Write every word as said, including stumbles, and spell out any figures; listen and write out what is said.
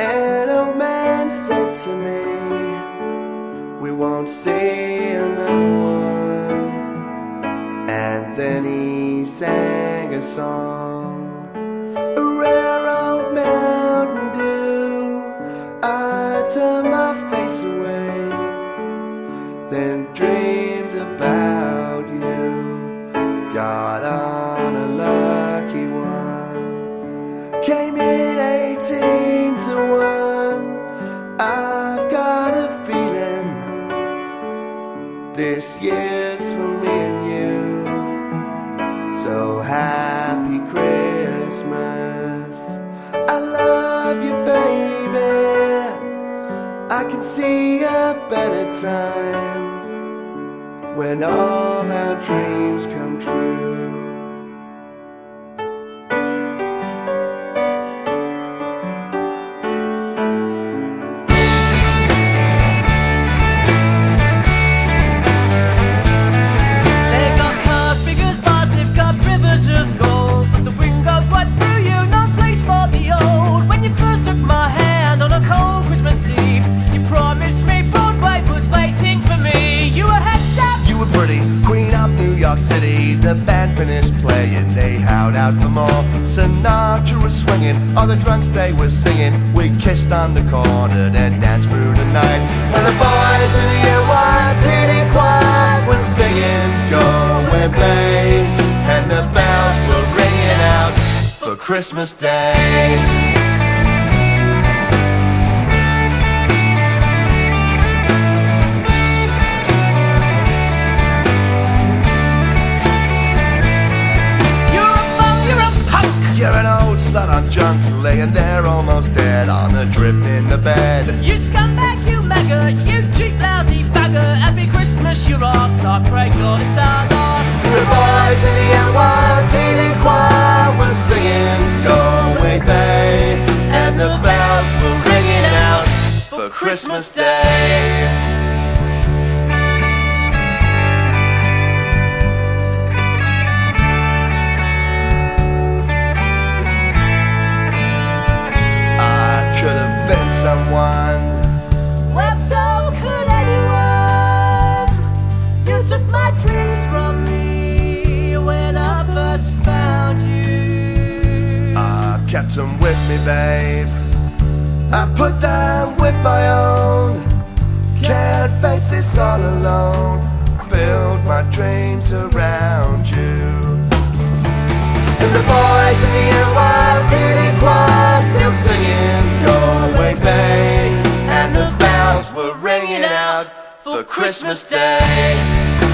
An old man said to me, we won't see another one. And then he sang a song, a rare old Mountain Dew. I turned my face away, then dreamed about you. Got on a lucky one, came in eighteen to one. I've got a feeling this year's for me and you. So happy Christmas, I love you baby. I can see a better time when all our dreams come true. They've got cars big as bars, they've got rivers of gold, but the wind goes right through you, no place for the old. When you first took my hand on a cold Christmas Eve, you promised me Broadway was waiting for me. You were heads up, You were pretty, queen of New York City. The band finished playing, they howled out for more. Sinatra was swinging, all the drunks they were singing. We kissed on the corner, then danced through the night. And the boys in the N Y P D choir were singing Go Away Babe, and the bells were ringing out for Christmas Day. You're an old slut on junk, laying there almost dead on a drip in the bed. you scumbag, you maggot, you cheap lousy faggot. Happy Christmas, you're off, I pray God it's our last. The boys in the N Y P D choir were singing Go Away Babe, and the bells were ringing out for Christmas Day. Someone. Well, so could anyone. You took my dreams from me when I first found you. I kept them with me, babe. I put them with my own. Can't face this all alone. Build my dreams around you. And the boys in the N Y P D choir still singing Go Away Babe, and the bells were ringing out for Christmas Day.